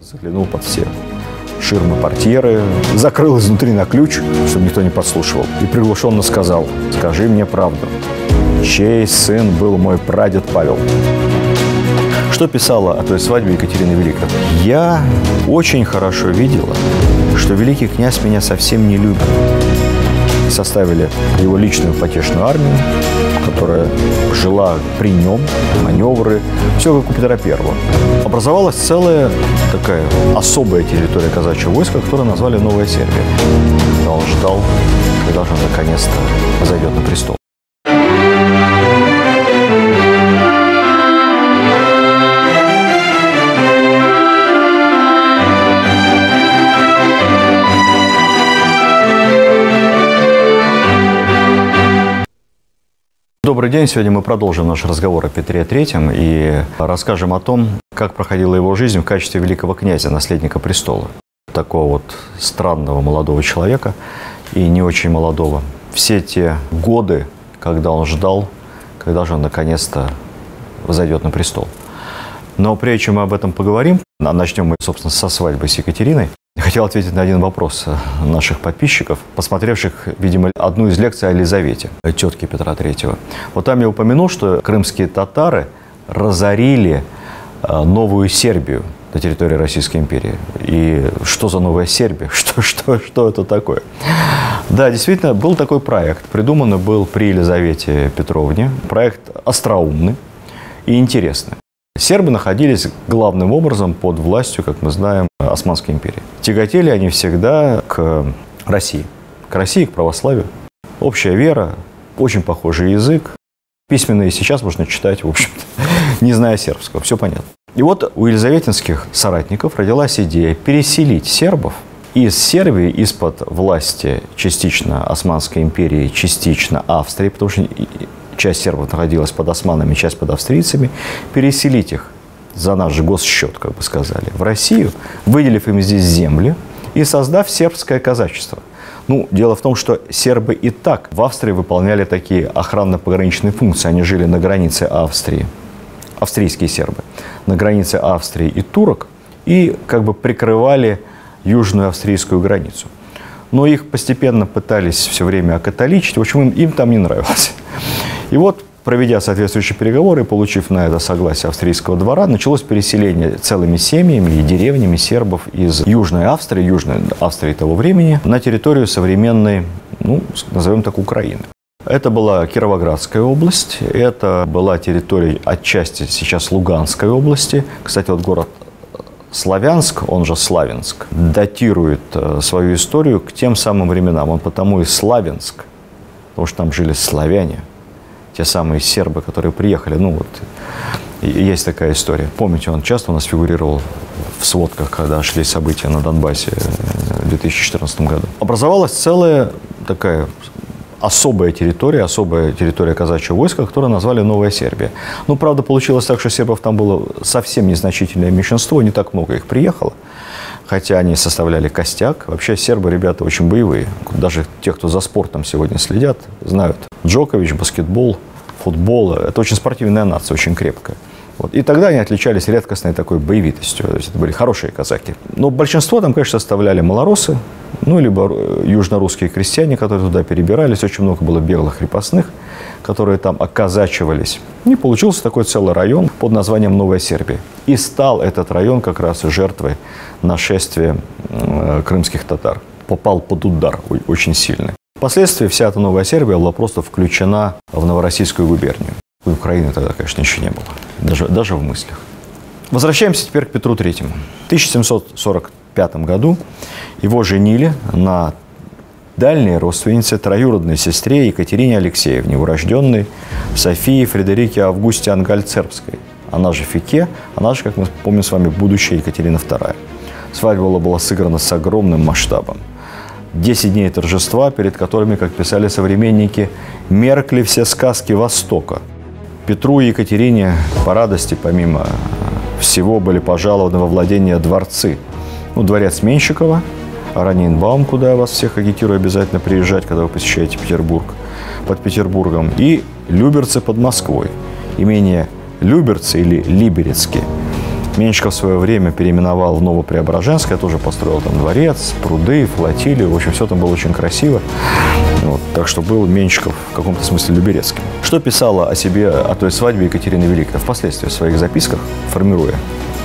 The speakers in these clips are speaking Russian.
Заглянул под все ширмы, портьеры, закрыл изнутри на ключ, чтобы никто не подслушивал, и приглушенно сказал: «Скажи мне правду, чей сын был мой прадед Павел?» Что писала о той свадьбе Екатерина Великая? «Я очень хорошо видела, что великий князь меня совсем не любит». Составили его личную потешную армию, которая жила при нем, маневры, все как у Петра Первого. Образовалась целая такая особая территория казачьего войска, которую назвали Новая Сербия. Он ждал, когда же он наконец-то зайдет на престол. Добрый день. Сегодня мы продолжим наш разговор о Петре III и расскажем о том, как проходила его жизнь в качестве великого князя, наследника престола. Такого вот странного молодого человека и не очень молодого. Все те годы, когда он ждал, когда же он наконец-то взойдет на престол. Но прежде чем мы об этом поговорим, начнем мы, собственно, со свадьбы с Екатериной. Я хотел ответить на один вопрос наших подписчиков, посмотревших, видимо, одну из лекций о Елизавете, тетке Петра III. Вот там я упомянул, что крымские татары разорили Новую Сербию на территории Российской империи. И что за Новая Сербия? Что это такое? Да, действительно, был такой проект. Придуман был при Елизавете Петровне. Проект остроумный и интересный. Сербы находились главным образом под властью, как мы знаем, Османской империи. Тяготели они всегда к России, к православию. Общая вера, очень похожий язык. Письменные сейчас можно читать, в общем-то, не зная сербского, все понятно. И вот у елизаветинских соратников родилась идея переселить сербов из Сербии, из-под власти частично Османской империи, частично Австрии, потому что часть сербов находилась под османами, часть под австрийцами, переселить их за наш же госсчет, как бы сказали, в Россию, выделив им здесь земли и создав сербское казачество. Ну, дело в том, что сербы и так в Австрии выполняли такие охранно-пограничные функции. Они жили на границе Австрии, австрийские сербы, на границе Австрии и турок, и как бы прикрывали южную австрийскую границу. Но их постепенно пытались все время окатоличить, в общем, им там не нравилось. И вот, проведя соответствующие переговоры, получив на это согласие австрийского двора, началось переселение целыми семьями и деревнями сербов из Южной Австрии того времени, на территорию современной, ну, назовем так, Украины. Это была Кировоградская область, это была территория отчасти сейчас Луганской области. Кстати, вот город Славянск, он же Славянск, датирует свою историю к тем самым временам. Он потому и Славянск, потому что там жили славяне. Те самые сербы, которые приехали. Ну вот, есть такая история. Помните, он часто у нас фигурировал в сводках, когда шли события на Донбассе в 2014 году. Образовалась целая такая особая территория казачьего войска, которую назвали Новая Сербия. Ну, правда, получилось так, что сербов там было совсем незначительное меньшинство, не так много их приехало. Хотя они составляли костяк. Вообще сербы ребята очень боевые. Даже те, кто за спортом сегодня следят, знают. Джокович, баскетбол, футбол. Это очень спортивная нация, очень крепкая. Вот. И тогда они отличались редкостной такой боевитостью. То есть это были хорошие казаки. Но большинство там, конечно, составляли малоросы, ну, либо южнорусские крестьяне, которые туда перебирались. Очень много было беглых крепостных, которые там оказачивались. И получился такой целый район под названием Новая Сербия. И стал этот район как раз жертвой нашествия крымских татар. Попал под удар очень сильный. Впоследствии вся эта Новая Сербия была просто включена в Новороссийскую губернию. Украины тогда, конечно, еще не было, даже в мыслях. Возвращаемся теперь к Петру III. В 1745 году его женили на дальней родственнице, троюродной сестре Екатерине Алексеевне, урожденной Софии Фредерике Августе Ангальцербской. Она же Фике, она же, как мы помним с вами, будущая Екатерина II. Свадьба была сыграна с огромным масштабом. 10 дней торжества, перед которыми, как писали современники, меркли все сказки Востока. Петру и Екатерине по радости, помимо всего, были пожалованы во владение дворцы. Ну, дворец Меньшикова, Ораниенбаум, куда я вас всех агитирую обязательно приезжать, когда вы посещаете Петербург, под Петербургом, и Люберцы под Москвой. Имение Люберцы или Либерецкие Меньшиков в свое время переименовал в Новопреображенское, тоже построил там дворец, пруды, флотилию. В общем, все там было очень красиво. Вот, так что был Меньшиков в каком-то смысле Люберецким. Что писала о себе, о той свадьбе Екатерины Великой впоследствии в своих записках, формируя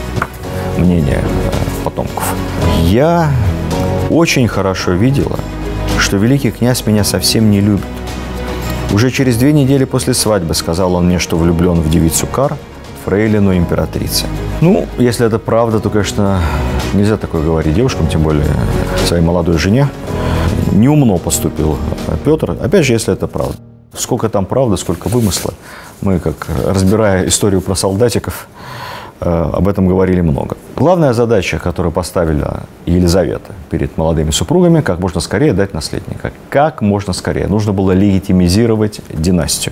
мнение потомков? «Я очень хорошо видела, что великий князь меня совсем не любит. Уже через 2 недели после свадьбы сказал он мне, что влюблен в девицу Кар, фрейлину императрицы». Ну, если это правда, то, конечно, нельзя такое говорить девушкам, тем более своей молодой жене. Неумно поступил Петр. Опять же, если это правда. Сколько там правды, сколько вымысла. Мы, как разбирая историю про солдатиков, об этом говорили много. Главная задача, которую поставила Елизавета перед молодыми супругами, как можно скорее дать наследника. Как можно скорее. Нужно было легитимизировать династию.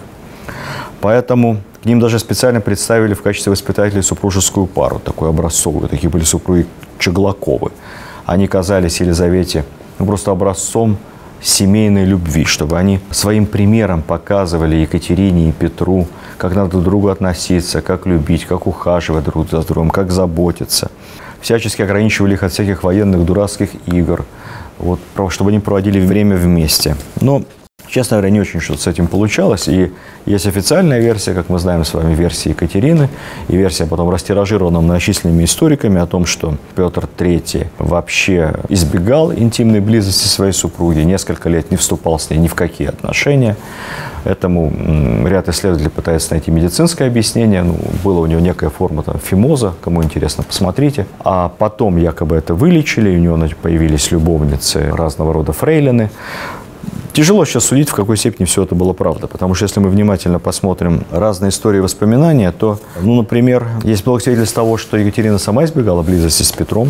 Поэтому к ним даже специально представили в качестве воспитателей супружескую пару, такую образцовую. Такие были супруги Чеглаковы. Они казались Елизавете просто образцом семейной любви, чтобы они своим примером показывали Екатерине и Петру, как надо друг к другу относиться, как любить, как ухаживать друг за другом, как заботиться. Всячески ограничивали их от всяких военных дурацких игр, вот, чтобы они проводили время вместе. Но, честно говоря, не очень что-то с этим получалось. И есть официальная версия, как мы знаем с вами, версия Екатерины, и версия потом растиражирована многочисленными историками о том, что Петр III вообще избегал интимной близости своей супруги, несколько лет не вступал с ней ни в какие отношения. Этому ряд исследователей пытается найти медицинское объяснение. Ну, была у него некая форма там, фимоза, кому интересно, посмотрите. А потом якобы это вылечили, у него появились любовницы разного рода фрейлины. Тяжело сейчас судить, в какой степени все это было правда, потому что если мы внимательно посмотрим разные истории и воспоминания, то, ну, например, есть много свидетельств того, что Екатерина сама избегала близости с Петром.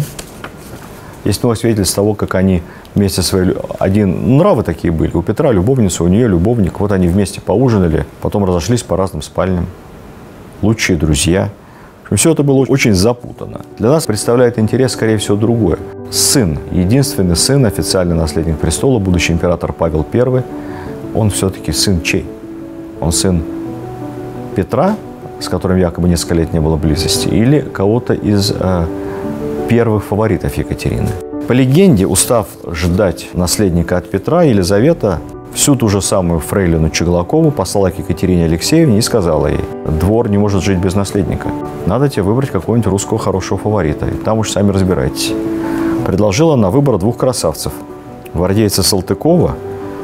Есть много свидетельств того, как они вместе свои... Нравы такие были. У Петра любовница, у нее любовник. Вот они вместе поужинали, потом разошлись по разным спальням. Лучшие друзья. Все это было очень запутано. Для нас представляет интерес, скорее всего, другое. Сын, единственный сын, официальный наследник престола, будущий император Павел I, он все-таки сын чей? Он сын Петра, с которым якобы несколько лет не было близости, или кого-то из первых фаворитов Екатерины? По легенде, устав ждать наследника от Петра, Елизавета всю ту же самую фрейлину Чеглакову послала к Екатерине Алексеевне и сказала ей: «Двор не может жить без наследника. Надо тебе выбрать какого-нибудь русского хорошего фаворита, и там уж сами разбирайтесь». Предложила на выбор 2 красавцев – гвардейца Салтыкова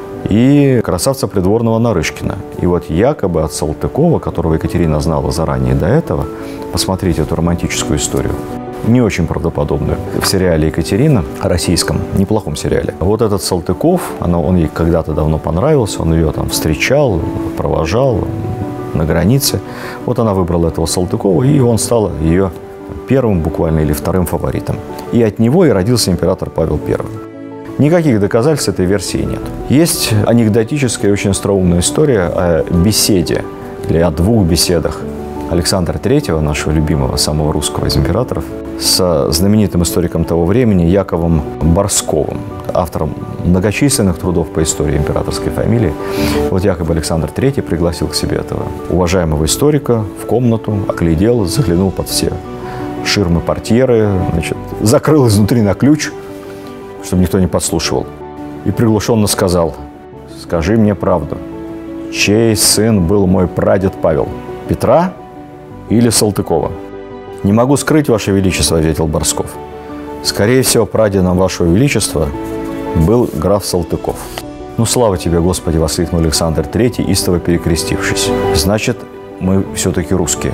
и красавца придворного Нарышкина. И вот якобы от Салтыкова, которого Екатерина знала заранее до этого, посмотрите эту романтическую историю, не очень правдоподобную, в сериале «Екатерина», российском, неплохом сериале. Вот этот Салтыков, он ей когда-то давно понравился, он ее там встречал, провожал на границе. Вот она выбрала этого Салтыкова, и он стал ее первым буквально или вторым фаворитом. И от него и родился император Павел I. Никаких доказательств этой версии нет. Есть анекдотическая и очень остроумная история о беседе, или о 2 беседах Александра III, нашего любимого, самого русского из императоров, с знаменитым историком того времени Яковом Борсковым, автором многочисленных трудов по истории императорской фамилии. Вот якобы Александр III пригласил к себе этого уважаемого историка в комнату, оглядел, заглянул под все ширмы, портьеры, закрыл изнутри на ключ, чтобы никто не подслушивал, и приглушенно сказал: «Скажи мне правду, чей сын был мой прадед Павел, Петра или Салтыкова?» «Не могу скрыть, Ваше Величество», — ответил Борсков. «Скорее всего, прадедом Вашего Величества был граф Салтыков». «Ну, слава тебе, Господи!» — воскликнул Александр III, истово перекрестившись. «Значит, мы все-таки русские».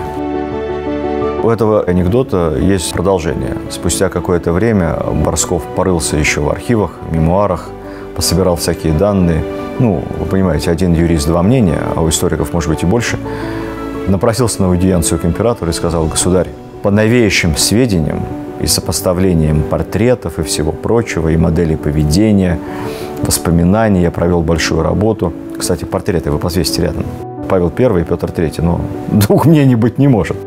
У этого анекдота есть продолжение. Спустя какое-то время Борсков порылся еще в архивах, мемуарах, пособирал всякие данные. Ну, вы понимаете, один юрист, 2 мнения, а у историков может быть и больше. Напросился на аудиенцию к императору и сказал: «Государь, по новейшим сведениям и сопоставлением портретов и всего прочего, и моделей поведения, воспоминаний, я провел большую работу». Кстати, портреты вы посвесите рядом. Павел I и Петр III, но 2 мнений быть не может.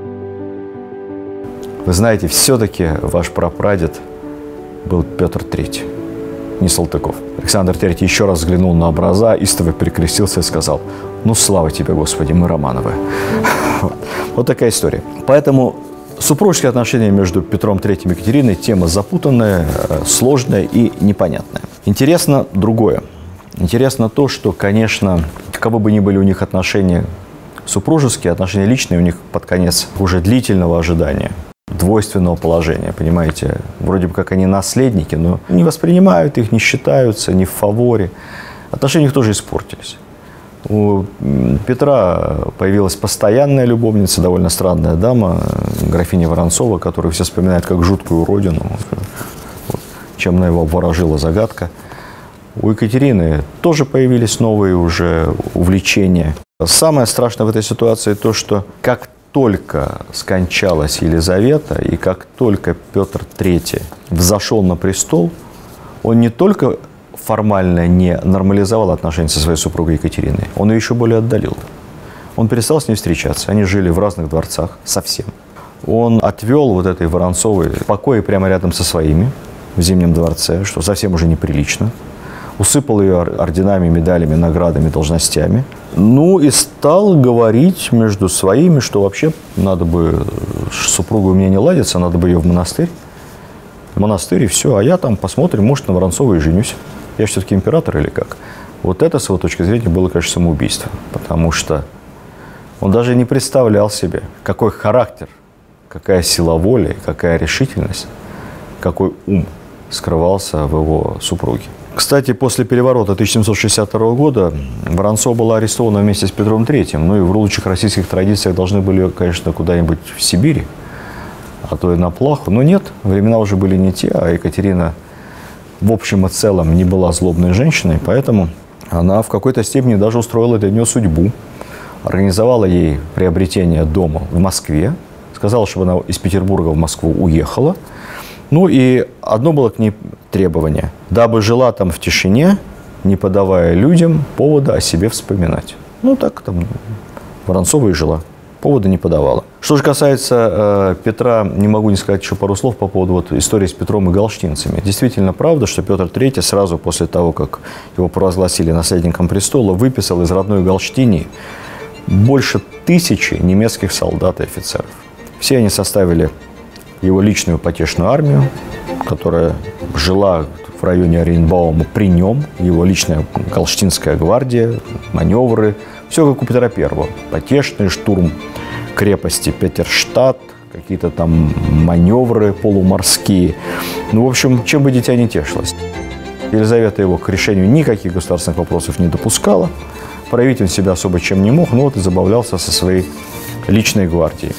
Вы знаете, все-таки ваш прапрадед был Петр III, не Салтыков. Александр III еще раз взглянул на образа, истово перекрестился и сказал: «Ну, слава тебе, Господи, мы Романовы». Вот такая история. Поэтому Супружеские отношения между Петром III и Екатериной – тема запутанная, сложная и непонятная. Интересно другое. Интересно то, что, конечно, каковы бы ни были у них отношения супружеские, отношения личные у них под конец уже длительного ожидания, двойственного положения, понимаете. Вроде бы как они наследники, но не воспринимают их, не считаются, не в фаворе. Отношения у них тоже испортились. У Петра появилась постоянная любовница, довольно странная дама, графиня Воронцова, которую все вспоминают как жуткую уродину. Вот, чем она его обворожила, загадка. У Екатерины тоже появились новые уже увлечения. Самое страшное в этой ситуации то, что как только скончалась Елизавета и как только Петр III взошел на престол, он не только формально не нормализовал отношения со своей супругой Екатериной, он ее еще более отдалил. Он перестал с ней встречаться. Они жили в разных дворцах совсем. Он отвел вот этой Воронцовой покои прямо рядом со своими в Зимнем дворце, что совсем уже неприлично. Усыпал ее орденами, медалями, наградами, должностями. Ну и стал говорить между своими, что вообще надо бы, супруга у меня не ладится, надо бы ее в монастырь. В монастырь и все, а я там посмотрим, может, на Воронцовой и женюсь. Я все-таки император или как? Вот это, с его точки зрения, было, конечно, самоубийство. Потому что он даже не представлял себе, какой характер, какая сила воли, какая решительность, какой ум скрывался в его супруге. Кстати, после переворота 1762 года Воронцова была арестована вместе с Петром III. Ну и в лучших российских традициях должны были, конечно, куда-нибудь в Сибирь, а то и на плаху. Но нет, времена уже были не те, а Екатерина в общем и целом не была злобной женщиной, поэтому она в какой-то степени даже устроила для нее судьбу. Организовала ей приобретение дома в Москве, сказала, чтобы она из Петербурга в Москву уехала. Ну и одно было к ней требование, дабы жила там в тишине, не подавая людям повода о себе вспоминать. Ну так там Воронцова и жила, повода не подавала. Что же касается Петра, не могу не сказать еще пару слов по поводу вот истории с Петром и галштинцами. Действительно правда, что Петр III сразу после того, как его провозгласили наследником престола, выписал из родной Галштинии больше 1000 немецких солдат и офицеров. Все они составили его личную потешную армию, которая жила в районе Оренбаума при нем, его личная Галштинская гвардия, маневры, все как у Петра I. Потешный штурм крепости Петерштадт, какие-то там маневры полуморские. Ну, в общем, чем бы дитя не тешилось. Елизавета его к решению никаких государственных вопросов не допускала. Проявить он себя особо чем не мог, но вот и забавлялся со своей личной гвардией.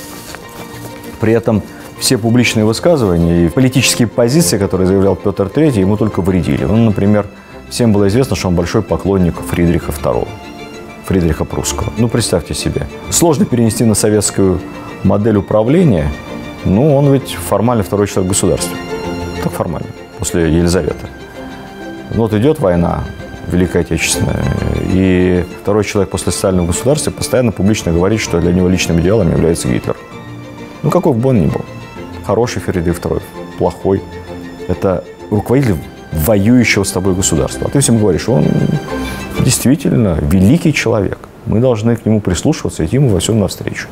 При этом все публичные высказывания и политические позиции, которые заявлял Петр III, ему только вредили. Ну, например, всем было известно, что он большой поклонник Фридриха II, Фридриха Прусского. Ну, представьте себе. Сложно перенести на советскую модель управления, ну, он ведь формально второй человек в государстве. Так формально, после Елизаветы. Ну, вот идет война Великая Отечественная, и второй человек после Сталина в государстве постоянно публично говорит, что для него личным идеалом является Гитлер. Ну, какой бы он ни был. Хороший Фридрих II, плохой. Это руководитель воюющего с тобой государства. А ты всем говоришь, он действительно великий человек. Мы должны к нему прислушиваться, идти ему во всем навстречу.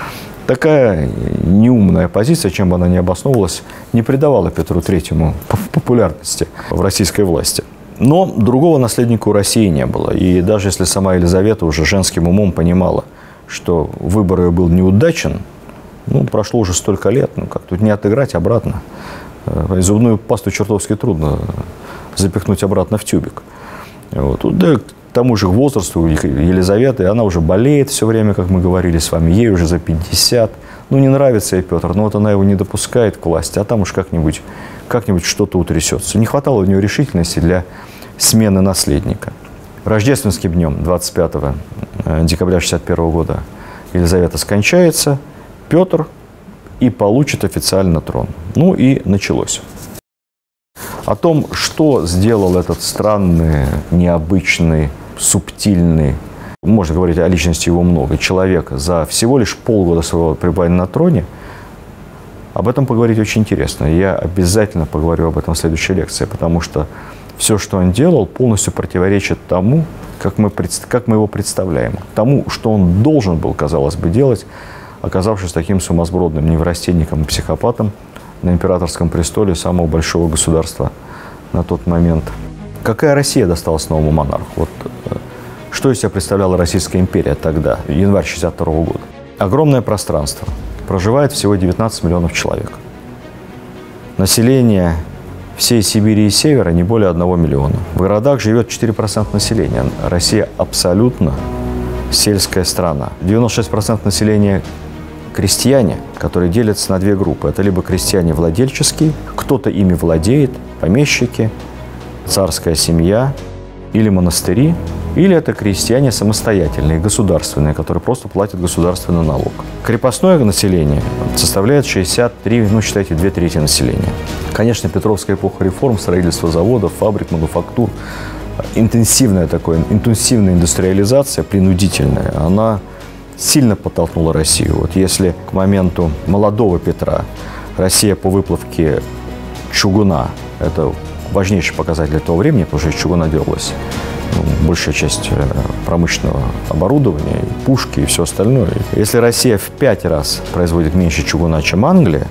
Такая неумная позиция, чем бы она ни обосновывалась, не придавала Петру III популярности в российской власти. Но другого наследника у России не было. И даже если сама Елизавета уже женским умом понимала, что выбор ее был неудачен, ну, прошло уже столько лет, ну как тут не отыграть обратно. Зубную пасту чертовски трудно запихнуть обратно в тюбик. Вот. Да, к тому же к возрасту Елизаветы, она уже болеет все время, как мы говорили с вами, ей уже за 50. Ну, не нравится ей Петр, но вот она его не допускает к власти, а там уж как-нибудь что-то утрясется. Не хватало у нее решительности для смены наследника. Рождественским днем, 25 декабря 1961 года, Елизавета скончается, Петр и получит официально трон. Ну и началось. О том, что сделал этот странный, необычный, субтильный, можно говорить о личности его много, человек за всего лишь полгода своего пребывания на троне, об этом поговорить очень интересно. Я обязательно поговорю об этом в следующей лекции, потому что все, что он делал, полностью противоречит тому, как мы его представляем, тому, что он должен был, казалось бы, делать оказавшись таким сумасбродным неврастенником и психопатом на императорском престоле самого большого государства на тот момент. Какая Россия досталась новому монарху? Вот, что из себя представляла Российская империя тогда, январь 1962 года? Огромное пространство. Проживает всего 19 миллионов человек. Население всей Сибири и Севера не более 1 миллиона. В городах живет 4% населения. Россия абсолютно сельская страна. 96% населения крестьяне, которые делятся на две группы. Это либо крестьяне владельческие, кто-то ими владеет, помещики, царская семья или монастыри, или это крестьяне самостоятельные, государственные, которые просто платят государственный налог. Крепостное население составляет 63, считайте, 2/3 населения. Конечно, Петровская эпоха реформ, строительство заводов, фабрик, мануфактур, интенсивная индустриализация, принудительная, она сильно подтолкнула Россию. Вот если к моменту молодого Петра Россия по выплавке чугуна, это важнейший показатель того времени, потому что из чугуна делалась большая часть промышленного оборудования, и пушки и все остальное. Если Россия в 5 раз производит меньше чугуна, чем Англия,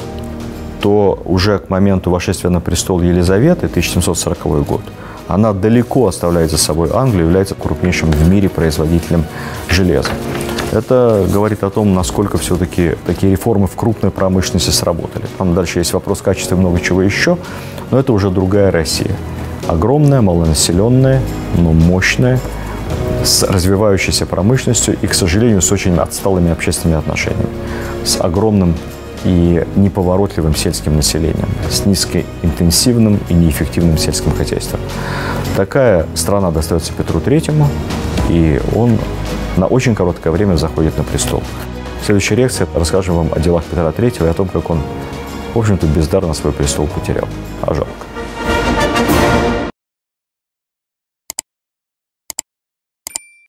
то уже к моменту восшествия на престол Елизаветы, 1740 год, она далеко оставляет за собой Англию, является крупнейшим в мире производителем железа. Это говорит о том, насколько все-таки такие реформы в крупной промышленности сработали. Там дальше есть вопрос качества и много чего еще, но это уже другая Россия. Огромная, малонаселенная, но мощная, с развивающейся промышленностью и, к сожалению, с очень отсталыми общественными отношениями, с огромным и неповоротливым сельским населением, с низкоинтенсивным и неэффективным сельским хозяйством. Такая страна достается Петру Третьему, и он на очень короткое время заходит на престол. В следующей лекции расскажем вам о делах Петра Третьего и о том, как он, в общем-то, бездарно свой престол потерял. А жалко.